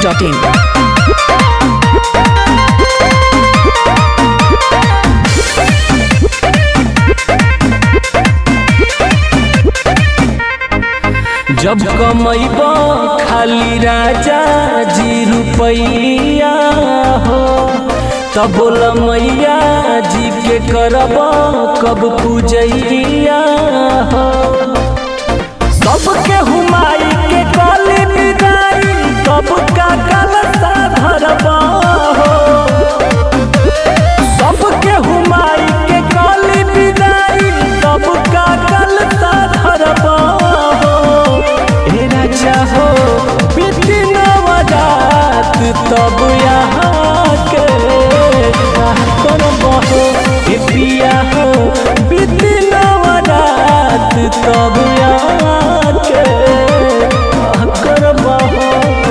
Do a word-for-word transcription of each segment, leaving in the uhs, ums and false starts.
Dot in. जब कमैबा खाली राजा जी रुपैया हो तब बोला मैया जी के करब कब पूजैया हो। सबके हुमाई के काली विदाई कब का कलसा धरबा हो। सबके हुमाई के काली विदाई कब का कलसा धरबा हो। बीती नवरात तब यहाँ के करबा हो ए पिया हो। बीती नवरात तब यहाँ के करबा हो।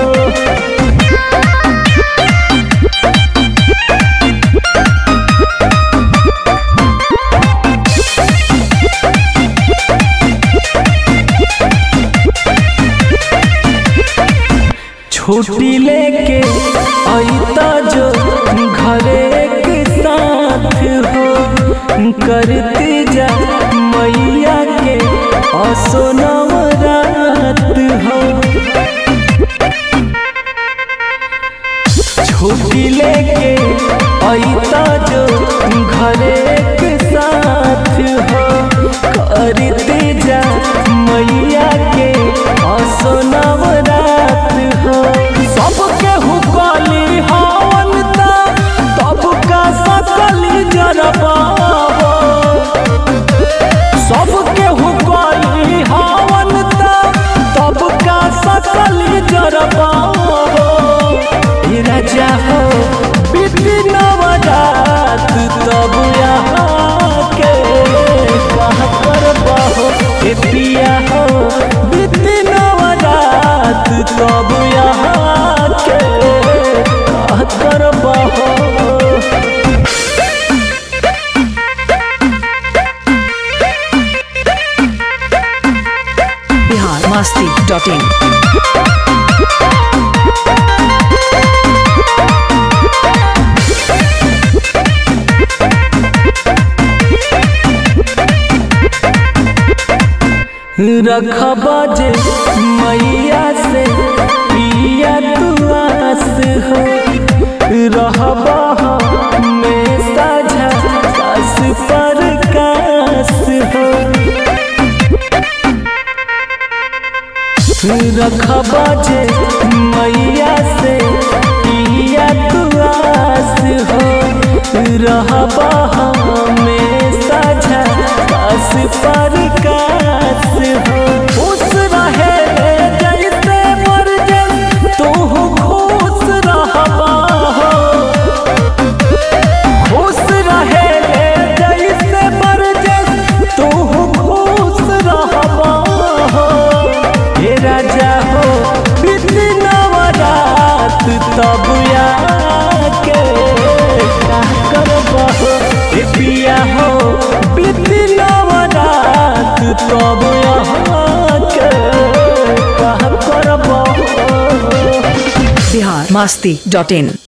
छुट्टी लेके आईता जो घरे के साथ हो करती जा मैया के असो नवरात हो। छुट्टी लेके आईता जो घरे के साथ हो करती जा मैया के असो नवरात हो। सबके हुकाली हावनता तब का सकली जरबा हो। सबके हुकाली हावनता तब का सकली जरबा हो। राजा हो बीती नवरात तब यहाँ के कहाँ करबा हो ए पिया हो। बीती नवरात तब यहाँ के कहाँ करबा हो। Bihar Masti dot in. रखबा जे मैया से पिया तू आस हो। रहबा में साझा सास पर कास हो। रखबा जे मैया से पिया तू आस हो। रहबा में साझा सास पर कास हो। खुश रहे जैसे मर जाए तू खुश रहबा हो। खुश रहे जैसे मर जाए तू खुश रहबा हो। हे राजा हो बीती नवरात तब के करबा हो ए पिया हो। बीती नवरात तब यहाँ के करबा हो। बिहार मस्ती डॉट इन।